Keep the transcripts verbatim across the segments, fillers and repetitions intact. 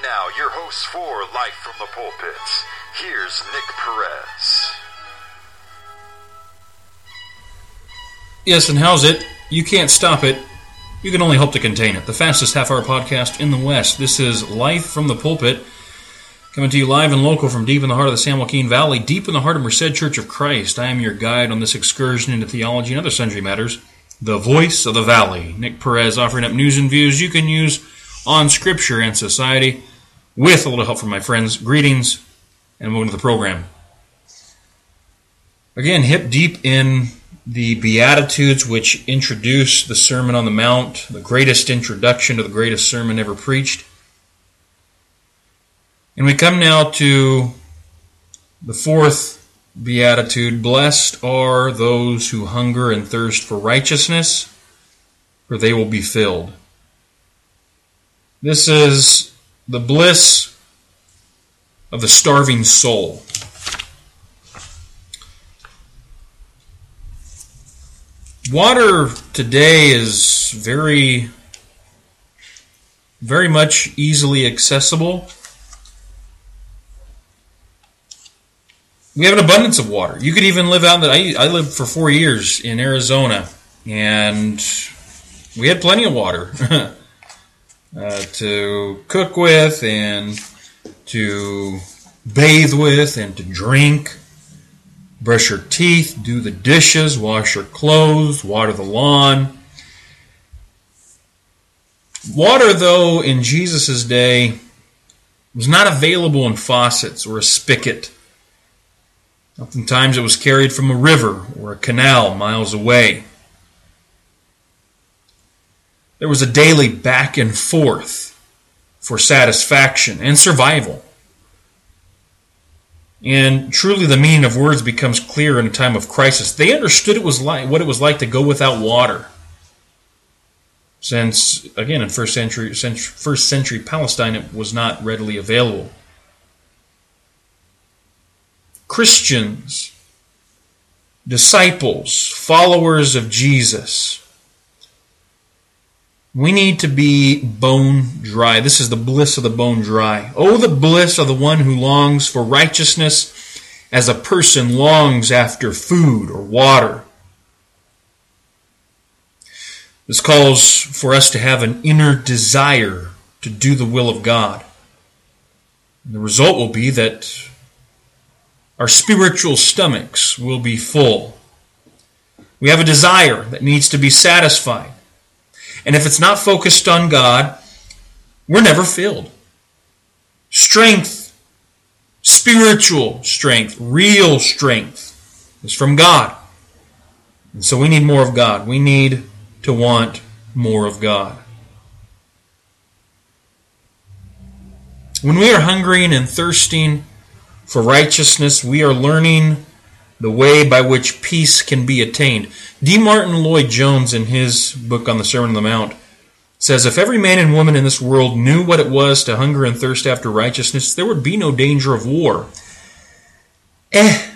now, your host for Life from the Pulpits. Here's Nick Perez. Yes, and how's it? You can't stop it. You can only hope to contain it. The fastest half-hour podcast in the West. This is Life from the Pulpit, coming to you live and local from deep in the heart of the San Joaquin Valley, deep in the heart of Merced Church of Christ. I am your guide on this excursion into theology and other sundry matters. The voice of the valley. Nick Perez, offering up news and views you can use on Scripture and society, with a little help from my friends. Greetings, and welcome to the program. Again, hip deep in the Beatitudes, which introduce the Sermon on the Mount, the greatest introduction to the greatest sermon ever preached. And we come now to the fourth Beatitude. Blessed are those who hunger and thirst for righteousness, for they will be filled. This is the bliss of the starving soul. Water today is very, very much easily accessible. We have an abundance of water. You could even live out in the, I, I lived for four years in Arizona, and we had plenty of water uh, to cook with and to bathe with and to drink, brush your teeth, do the dishes, wash your clothes, water the lawn. Water, though, in Jesus' day was not available in faucets or a spigot. Oftentimes it was carried from a river or a canal miles away. There was a daily back and forth for satisfaction and survival. And truly the meaning of words becomes clear in a time of crisis. They understood it was like what it was like to go without water. Since, again, in first century, first century Palestine, it was not readily available. Christians, disciples, followers of Jesus, we need to be bone dry. This is the bliss of the bone dry. Oh, the bliss of the one who longs for righteousness as a person longs after food or water. This calls for us to have an inner desire to do the will of God. And the result will be that our spiritual stomachs will be full. We have a desire that needs to be satisfied. And if it's not focused on God, we're never filled. Strength, spiritual strength, real strength is from God. And so we need more of God. We need to want more of God. When we are hungering and thirsting for righteousness, we are learning the way by which peace can be attained. D. Martin Lloyd-Jones, in his book on the Sermon on the Mount, says, if every man and woman in this world knew what it was to hunger and thirst after righteousness, there would be no danger of war. Eh.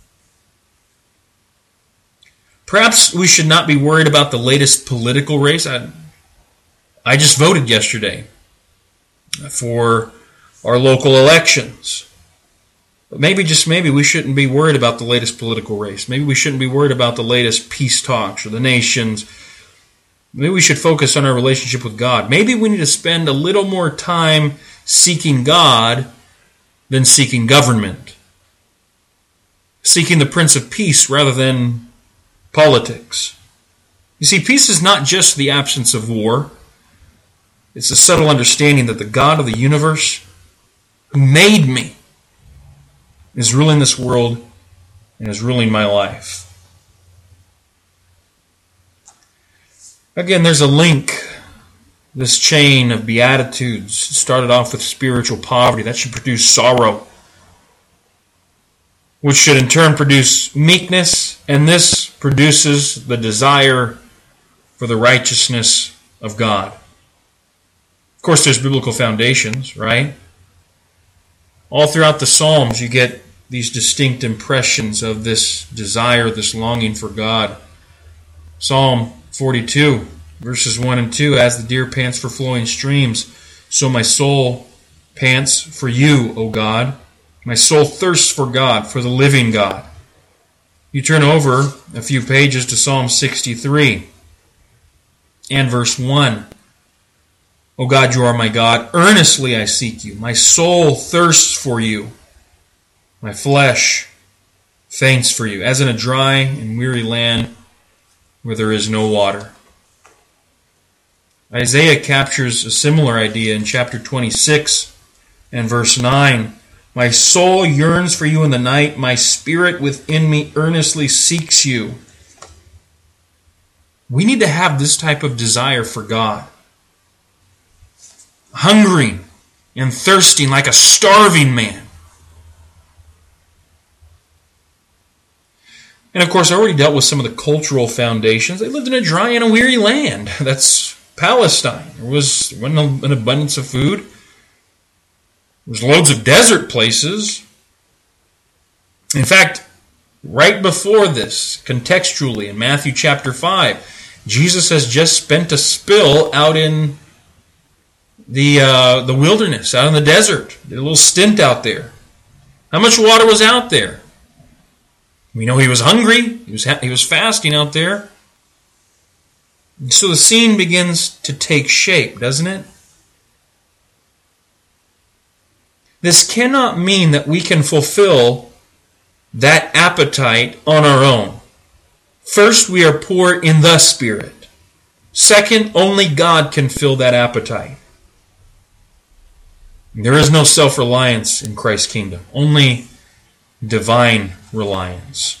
Perhaps we should not be worried about the latest political race. I, I just voted yesterday for our local elections. But maybe, just maybe, we shouldn't be worried about the latest political race. Maybe we shouldn't be worried about the latest peace talks or the nations. Maybe we should focus on our relationship with God. Maybe we need to spend a little more time seeking God than seeking government. Seeking the Prince of Peace rather than politics. You see, peace is not just the absence of war. It's a subtle understanding that the God of the universe, who made me, is ruling this world and is ruling my life. Again, there's a link. This chain of Beatitudes started off with spiritual poverty. That should produce sorrow, which should in turn produce meekness, and this produces the desire for the righteousness of God. Of course, there's biblical foundations, right? All throughout the Psalms, you get these distinct impressions of this desire, this longing for God. Psalm forty-two, verses one and two, as the deer pants for flowing streams, so my soul pants for you, O God. My soul thirsts for God, for the living God. You turn over a few pages to Psalm sixty-three and verse one. O God, you are my God. Earnestly I seek you. My soul thirsts for you. My flesh faints for you, as in a dry and weary land where there is no water. Isaiah captures a similar idea in chapter twenty-six and verse nine. My soul yearns for you in the night. My spirit within me earnestly seeks you. We need to have this type of desire for God. Hungering and thirsting like a starving man. And of course, I already dealt with some of the cultural foundations. They lived in a dry and a weary land. That's Palestine. There was wasn't an abundance of food. There was loads of desert places. In fact, right before this, contextually, in Matthew chapter five, Jesus has just spent a spill out in the uh, the wilderness, out in the desert. Did a little stint out there. How much water was out there? We know he was hungry. He was he was fasting out there. And so the scene begins to take shape, doesn't it? This cannot mean that we can fulfill that appetite on our own. First, we are poor in the Spirit. Second, only God can fill that appetite. There is no self-reliance in Christ's kingdom, only divine reliance.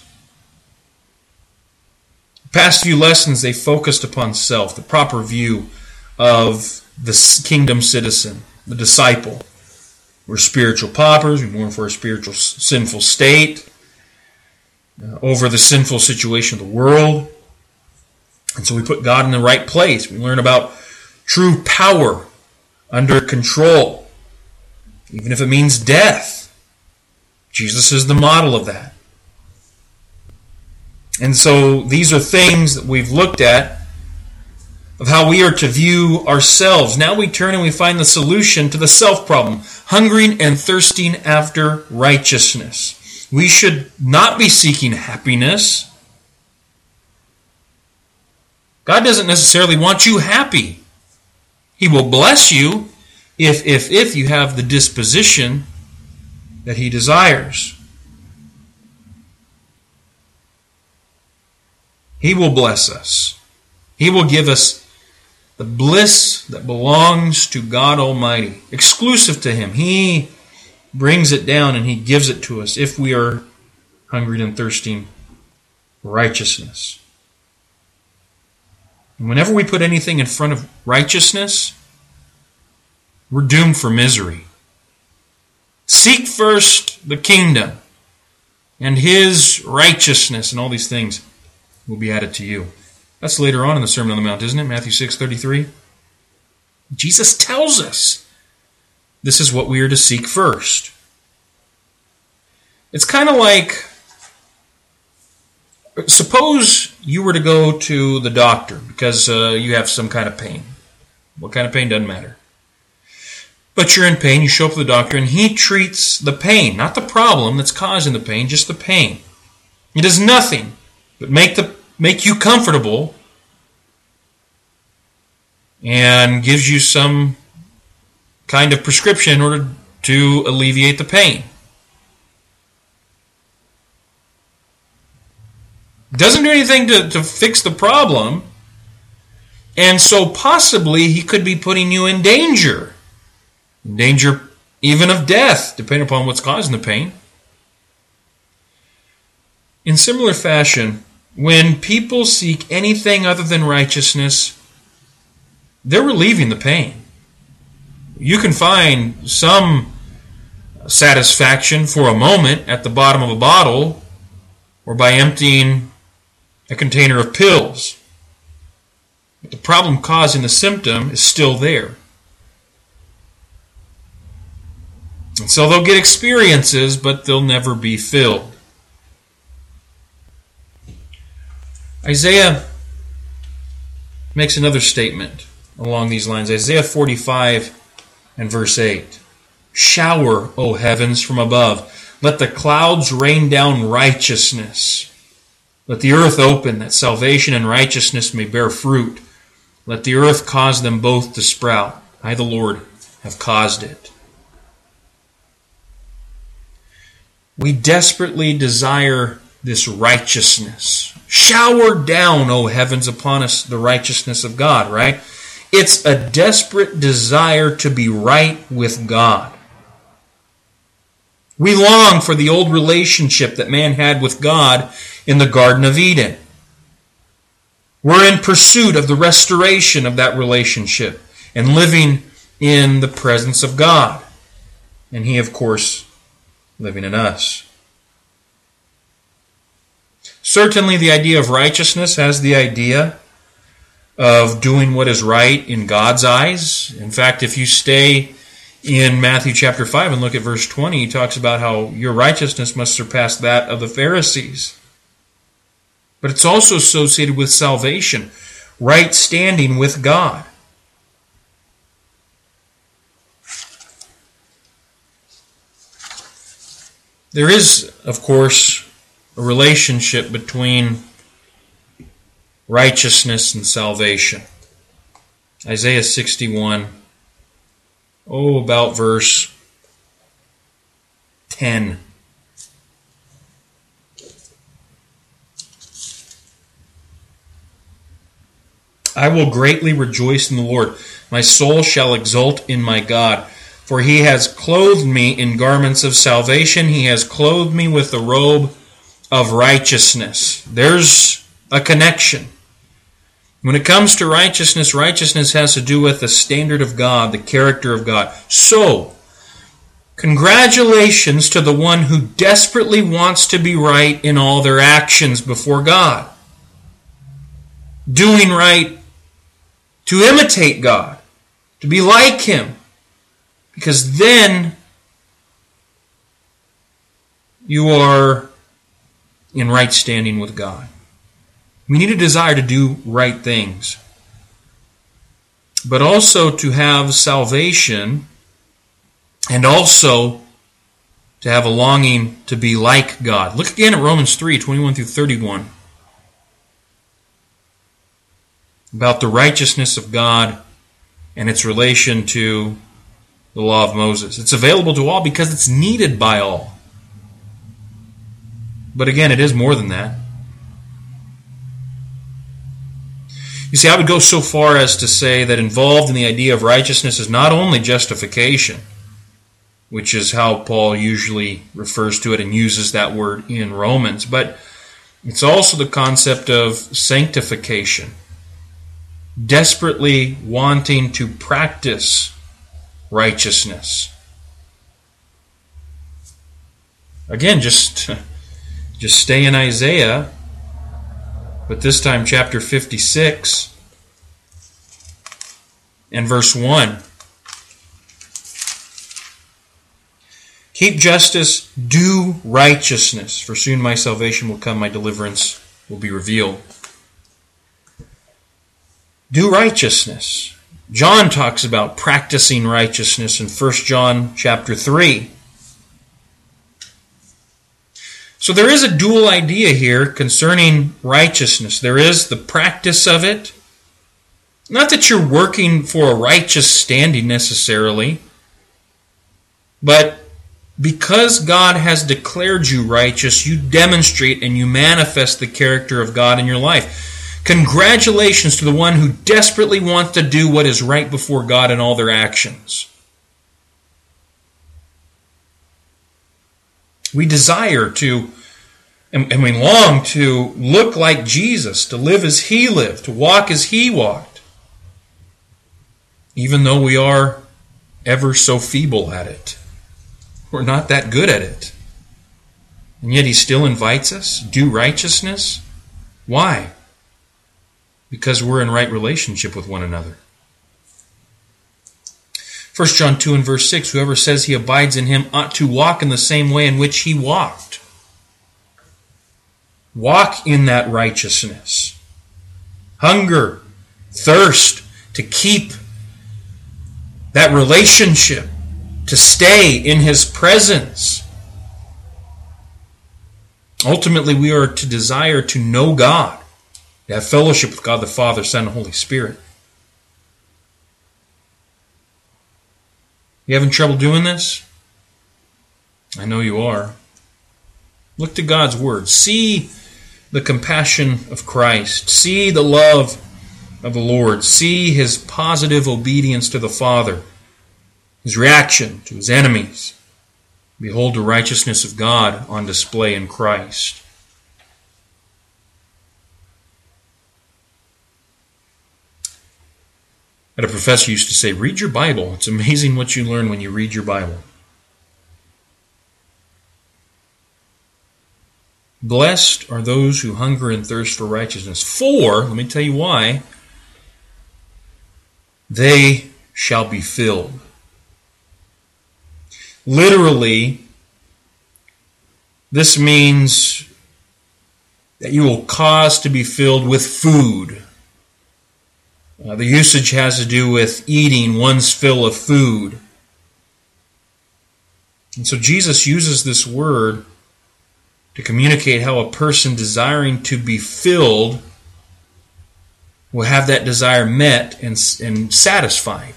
The past few lessons, they focused upon self, the proper view of the kingdom citizen, the disciple. We're spiritual paupers, we mourn for a spiritual sinful state, uh, over the sinful situation of the world. And so we put God in the right place. We learn about true power under control, even if it means death. Jesus is the model of that. And so these are things that we've looked at of how we are to view ourselves. Now we turn and we find the solution to the self problem, hungering and thirsting after righteousness. We should not be seeking happiness. God doesn't necessarily want you happy. He will bless you if, if, if you have the disposition that He desires. He will bless us. He will give us the bliss that belongs to God Almighty, exclusive to Him. He brings it down and He gives it to us if we are hungry and thirsting for righteousness. And whenever we put anything in front of righteousness, we're doomed for misery. Seek first the kingdom and His righteousness, and all these things will be added to you. That's later on in the Sermon on the Mount, isn't it? Matthew six thirty-three. Jesus tells us this is what we are to seek first. It's kind of like, suppose you were to go to the doctor because uh, you have some kind of pain. What kind of pain doesn't matter. But you're in pain, you show up to the doctor, and he treats the pain, not the problem that's causing the pain, just the pain. He does nothing but make the make you comfortable and gives you some kind of prescription in order to alleviate the pain. Doesn't do anything to, to fix the problem, and so possibly he could be putting you in danger. In danger even of death, depending upon what's causing the pain. In similar fashion, when people seek anything other than righteousness, they're relieving the pain. You can find some satisfaction for a moment at the bottom of a bottle or by emptying a container of pills. But the problem causing the symptom is still there. And so they'll get experiences, but they'll never be filled. Isaiah makes another statement along these lines. Isaiah forty-five and verse eight. Shower, O heavens, from above. Let the clouds rain down righteousness. Let the earth open, that salvation and righteousness may bear fruit. Let the earth cause them both to sprout. I, the Lord, have caused it. We desperately desire this righteousness. Shower down, O heavens, upon us the righteousness of God, right? It's a desperate desire to be right with God. We long for the old relationship that man had with God in the Garden of Eden. We're in pursuit of the restoration of that relationship and living in the presence of God. And He, of course, living in us. Certainly the idea of righteousness has the idea of doing what is right in God's eyes. In fact, if you stay in Matthew chapter five and look at verse twenty, he talks about how your righteousness must surpass that of the Pharisees. But it's also associated with salvation, right standing with God. There is, of course, a relationship between righteousness and salvation. Isaiah sixty-one, oh, about verse ten. I will greatly rejoice in the Lord. My soul shall exult in my God. For He has clothed me in garments of salvation. He has clothed me with the robe of righteousness. There's a connection. When it comes to righteousness, righteousness has to do with the standard of God, the character of God. So, congratulations to the one who desperately wants to be right in all their actions before God. Doing right to imitate God, to be like Him. Because then you are in right standing with God. We need a desire to do right things, but also to have salvation and also to have a longing to be like God. Look again at Romans three, twenty-one through thirty-one. About the righteousness of God and its relation to the law of Moses. It's available to all because it's needed by all. But again, it is more than that. You see, I would go so far as to say that involved in the idea of righteousness is not only justification, which is how Paul usually refers to it and uses that word in Romans, but it's also the concept of sanctification. Desperately wanting to practice righteousness. Again, just, just stay in Isaiah, but this time chapter fifty-six and verse one. Keep justice, do righteousness, for soon my salvation will come, my deliverance will be revealed. Do righteousness. John talks about practicing righteousness in First John chapter three. So there is a dual idea here concerning righteousness. There is the practice of it. Not that you're working for a righteous standing necessarily, but because God has declared you righteous, you demonstrate and you manifest the character of God in your life. Congratulations to the one who desperately wants to do what is right before God in all their actions. We desire to, and we long to look like Jesus, to live as He lived, to walk as He walked, even though we are ever so feeble at it. We're not that good at it. And yet He still invites us, do righteousness. Why? Because we're in right relationship with one another. First John two and verse six, whoever says he abides in Him ought to walk in the same way in which He walked. Walk in that righteousness. Hunger, thirst to keep that relationship to stay in His presence. Ultimately, we are to desire to know God, to have fellowship with God the Father, Son, and Holy Spirit. You having trouble doing this? I know you are. Look to God's Word. See the compassion of Christ. See the love of the Lord. See His positive obedience to the Father. His reaction to His enemies. Behold the righteousness of God on display in Christ. I had a professor used to say, read your Bible. It's amazing what you learn when you read your Bible. Blessed are those who hunger and thirst for righteousness. For, let me tell you why, they shall be filled. Literally, this means that you will cause to be filled with food. Uh, the usage has to do with eating one's fill of food. And so Jesus uses this word to communicate how a person desiring to be filled will have that desire met and, and satisfied.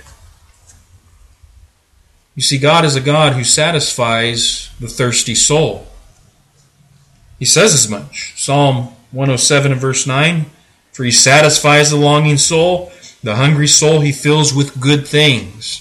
You see, God is a God who satisfies the thirsty soul. He says as much. Psalm one oh seven and verse nine, for He satisfies the longing soul, the hungry soul He fills with good things.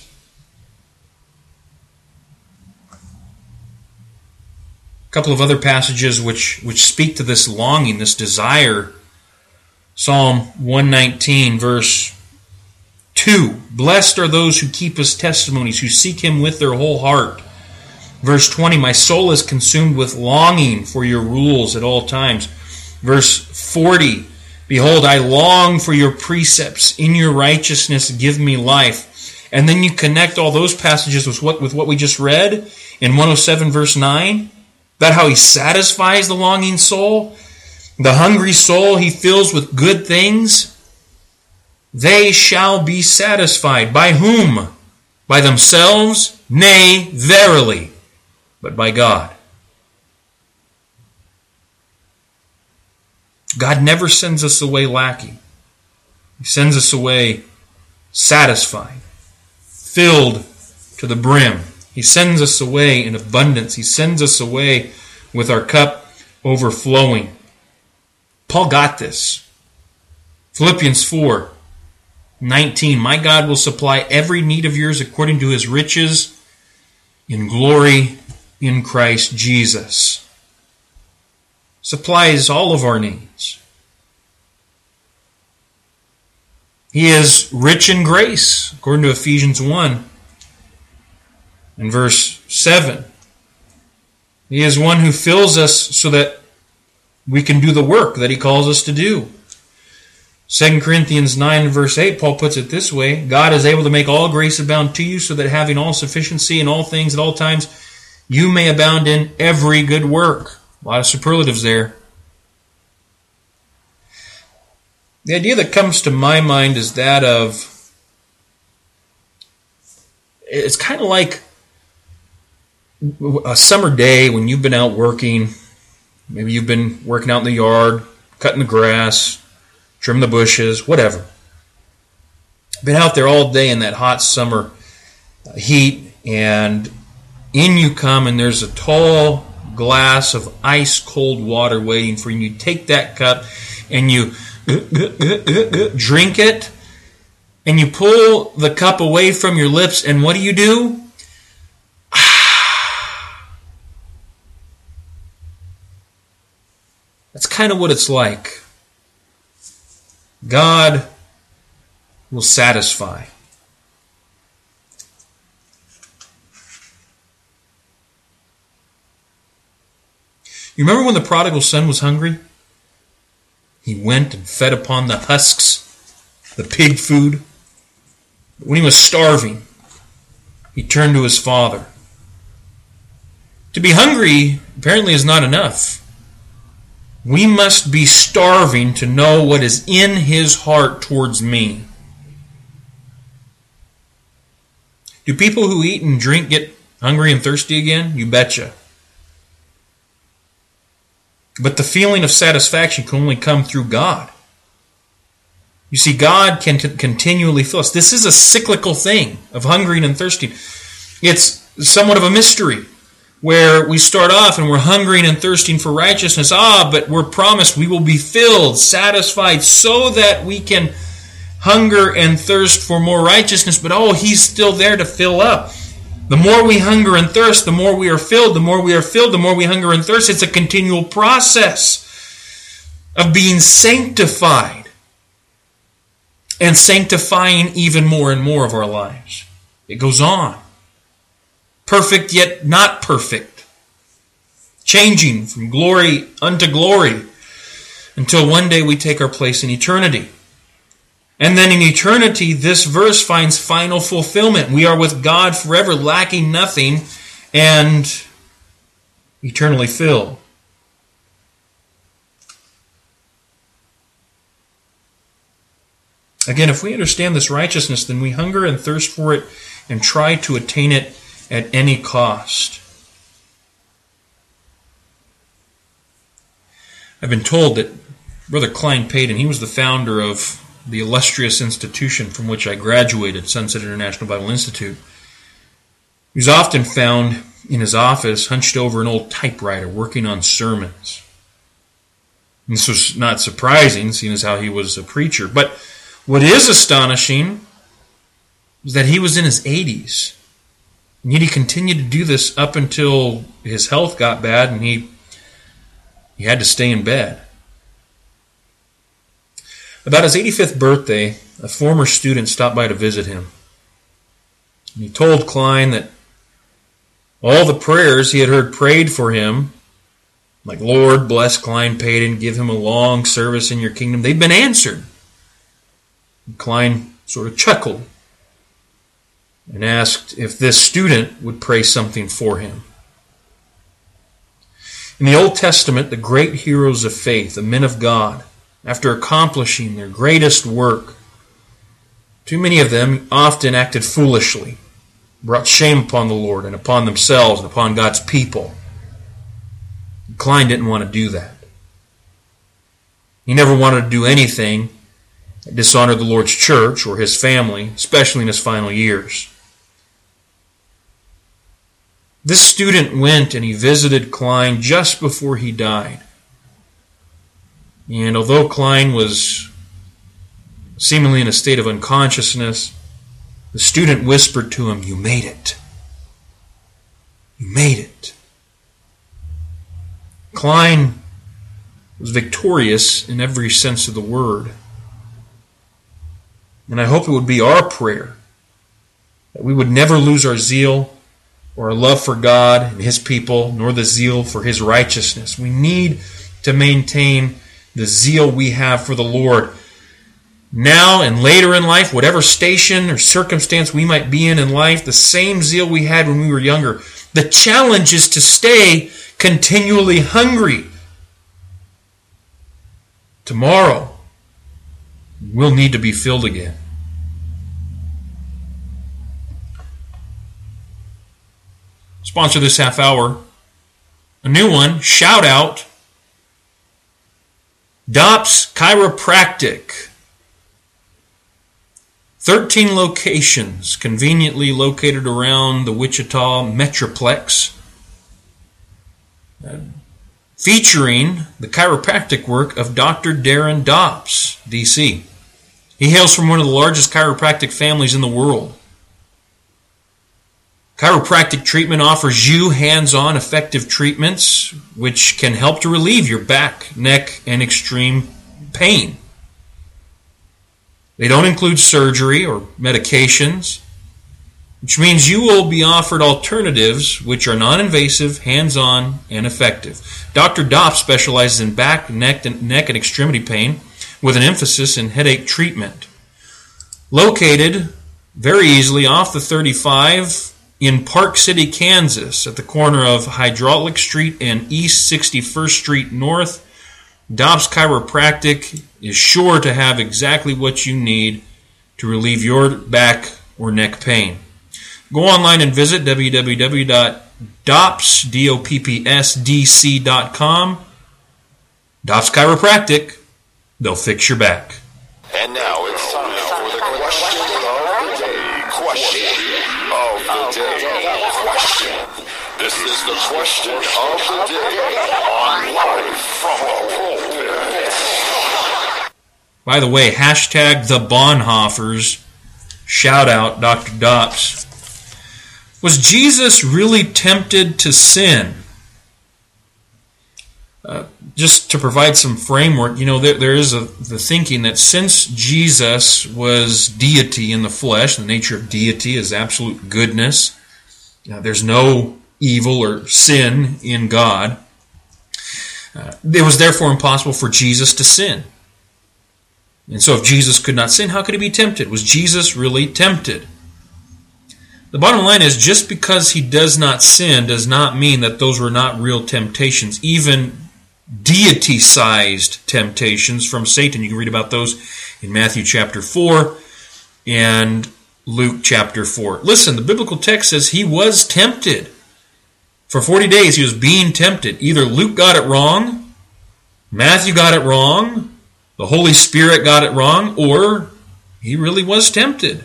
A couple of other passages which, which speak to this longing, this desire. Psalm one nineteen, verse two. Blessed are those who keep His testimonies, who seek Him with their whole heart. Verse twenty, my soul is consumed with longing for your rules at all times. Verse forty, behold, I long for your precepts. In your righteousness give me life. And then you connect all those passages with what, with what we just read in one oh seven verse nine. About how He satisfies the longing soul. The hungry soul He fills with good things. They shall be satisfied. By whom? By themselves? Nay, verily, but by God. God never sends us away lacking. He sends us away satisfied, filled to the brim. He sends us away in abundance. He sends us away with our cup overflowing. Paul got this. Philippians four nineteen, my God will supply every need of yours according to His riches in glory in Christ Jesus. Supplies all of our needs. He is rich in grace, according to Ephesians one and verse seven. He is one who fills us so that we can do the work that He calls us to do. Second Corinthians nine and verse eight, Paul puts it this way, God is able to make all grace abound to you, so that having all sufficiency in all things at all times, you may abound in every good work. A lot of superlatives there. The idea that comes to my mind is that of, it's kind of like a summer day when you've been out working. Maybe you've been working out in the yard, cutting the grass, trim the bushes, whatever. Been out there all day in that hot summer heat, and in you come, and there's a tall glass of ice cold water waiting for you. You take that cup and you drink it, and you pull the cup away from your lips, and what do you do? That's kind of what it's like. God will satisfy. You remember when the prodigal son was hungry? He went and fed upon the husks, the pig food. But when he was starving, he turned to his father. To be hungry apparently is not enough. We must be starving to know what is in His heart towards me. Do people who eat and drink get hungry and thirsty again? You betcha. But the feeling of satisfaction can only come through God. You see, God can t- continually fill us. This is a cyclical thing of hungering and thirsting. It's somewhat of a mystery where we start off and we're hungering and thirsting for righteousness. Ah, but we're promised we will be filled, satisfied, so that we can hunger and thirst for more righteousness. But oh, He's still there to fill up. The more we hunger and thirst, the more we are filled. The more we are filled, the more we hunger and thirst. It's a continual process of being sanctified and sanctifying even more and more of our lives. It goes on. Perfect yet not perfect. Changing from glory unto glory until one day we take our place in eternity. And then in eternity, this verse finds final fulfillment. We are with God forever, lacking nothing, and eternally filled. Again, if we understand this righteousness, then we hunger and thirst for it and try to attain it at any cost. I've been told that Brother Klein Payton, he was the founder of the illustrious institution from which I graduated, Sunset International Bible Institute. He was often found in his office, hunched over an old typewriter, working on sermons. And this was not surprising, seeing as how he was a preacher. But what is astonishing is that he was in his eighties. And yet he continued to do this up until his health got bad and he, he had to stay in bed. About his eighty-fifth birthday, a former student stopped by to visit him. And he told Klein that all the prayers he had heard prayed for him, like, Lord, bless Klein Payton, give him a long service in your kingdom, they'd been answered. And Klein sort of chuckled and asked if this student would pray something for him. In the Old Testament, the great heroes of faith, the men of God, after accomplishing their greatest work, too many of them often acted foolishly, brought shame upon the Lord and upon themselves and upon God's people. Klein didn't want to do that. He never wanted to do anything that dishonored the Lord's church or his family, especially in his final years. This student went and he visited Klein just before he died. And although Klein was seemingly in a state of unconsciousness, the student whispered to him, "You made it. You made it." Klein was victorious in every sense of the word. And I hope it would be our prayer that we would never lose our zeal or our love for God and His people, nor the zeal for His righteousness. We need to maintain the zeal we have for the Lord. Now and later in life, whatever station or circumstance we might be in in life, the same zeal we had when we were younger. The challenge is to stay continually hungry. Tomorrow, we'll need to be filled again. Sponsor this half hour. A new one, shout out, Dops Chiropractic. thirteen locations conveniently located around the Wichita Metroplex, uh, featuring the chiropractic work of Doctor Darren Dops, D C He hails from one of the largest chiropractic families in the world. Chiropractic treatment offers you hands-on effective treatments which can help to relieve your back, neck, and extreme pain. They don't include surgery or medications, which means you will be offered alternatives which are non-invasive, hands-on, and effective. Doctor Dopp specializes in back, neck, and neck and extremity pain with an emphasis in headache treatment. Located very easily off the thirty-five in Park City, Kansas, at the corner of Hydraulic Street and East sixty-first Street North, Dobbs Chiropractic is sure to have exactly what you need to relieve your back or neck pain. Go online and visit w w w dot dops d c dot com. Dops Chiropractic. They'll fix your back. And now it's time for the question of the day. Question of the day. Question. This is the question of the day on Live from the Pulpit. By the way, hashtag the Bonhoeffers. Shout out Doctor Dops. Was Jesus really tempted to sin? Uh, just to provide some framework, you know, there, there is a, the thinking that since Jesus was deity in the flesh, the nature of deity is absolute goodness, uh, there's no evil or sin in God, uh, it was therefore impossible for Jesus to sin. And so if Jesus could not sin, how could he be tempted? Was Jesus really tempted? The bottom line is, just because he does not sin does not mean that those were not real temptations, even deity-sized temptations from Satan. You can read about those in Matthew chapter four and Luke chapter four. Listen, the biblical text says he was tempted. For forty days he was being tempted. Either Luke got it wrong, Matthew got it wrong, the Holy Spirit got it wrong, or he really was tempted.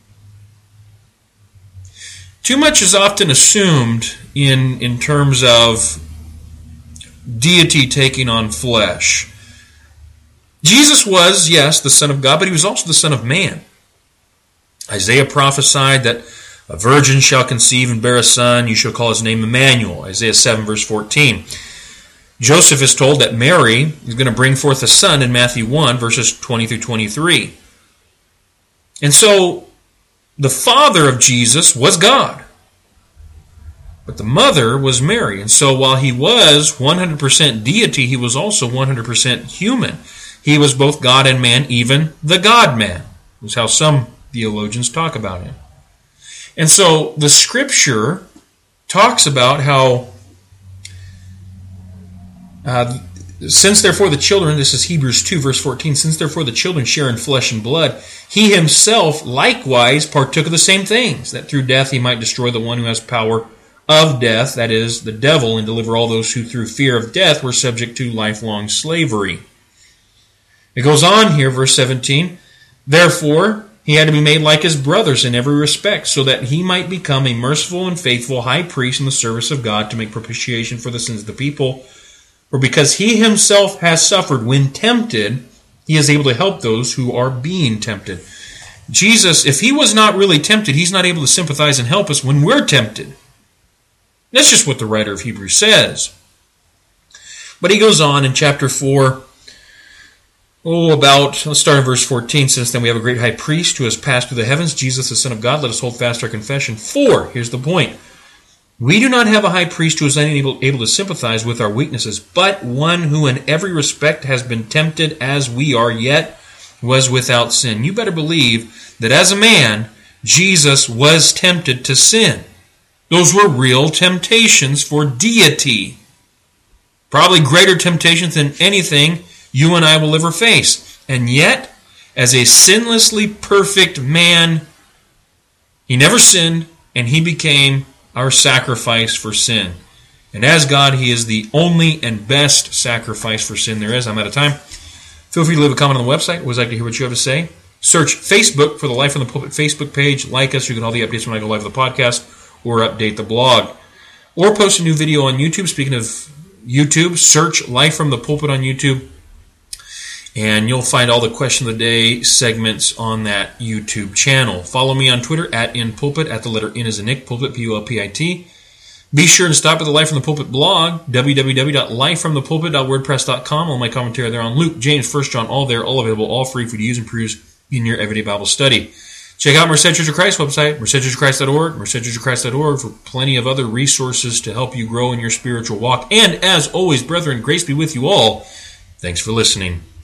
Too much is often assumed in, in terms of deity taking on flesh. Jesus was, yes, the Son of God, but he was also the Son of Man. Isaiah prophesied that a virgin shall conceive and bear a son, you shall call his name Emmanuel, Isaiah seven verse fourteen. Joseph is told that Mary is going to bring forth a son in Matthew one verses twenty through twenty-three. And so, the father of Jesus was God. But the mother was Mary. And so while he was one hundred percent deity, he was also one hundred percent human. He was both God and man, even the God-man. Is how some theologians talk about him. And so the Scripture talks about how, uh, since therefore the children, this is Hebrews two verse fourteen, since therefore the children share in flesh and blood, he himself likewise partook of the same things, that through death he might destroy the one who has power of death, that is, the devil, and deliver all those who through fear of death were subject to lifelong slavery. It goes on here, verse seventeen, therefore he had to be made like his brothers in every respect, so that he might become a merciful and faithful high priest in the service of God to make propitiation for the sins of the people. For because he himself has suffered when tempted, he is able to help those who are being tempted. Jesus, if he was not really tempted, he's not able to sympathize and help us when we're tempted. That's just what the writer of Hebrews says. But he goes on in chapter four, oh, about, let's start in verse fourteen. Since then we have a great high priest who has passed through the heavens, Jesus the Son of God. Let us hold fast our confession. For, here's the point, we do not have a high priest who is unable able to sympathize with our weaknesses, but one who in every respect has been tempted as we are, yet was without sin. You better believe that as a man, Jesus was tempted to sin. Those were real temptations for deity. Probably greater temptations than anything you and I will ever face. And yet, as a sinlessly perfect man, he never sinned, and he became our sacrifice for sin. And as God, he is the only and best sacrifice for sin there is. I'm out of time. Feel free to leave a comment on the website. Always like to hear what you have to say. Search Facebook for the Life from the Pulpit Facebook page. Like us. You get all the updates when I go live with the podcast or update the blog. Or post a new video on YouTube. Speaking of YouTube, search Life from the Pulpit on YouTube, and you'll find all the Question of the Day segments on that YouTube channel. Follow me on Twitter, at InPulpit, at the letter N as in Nick, Pulpit, P U L P I T. Be sure to stop at the Life from the Pulpit blog, w w w dot life from the pulpit dot wordpress dot com. All my commentary there on Luke, James, First John, all there, all available, all free for you to use and peruse in your everyday Bible study. Check out Merced Church of Christ website, merced church of christ dot org, merced church of christ dot org for plenty of other resources to help you grow in your spiritual walk. And as always, brethren, grace be with you all. Thanks for listening.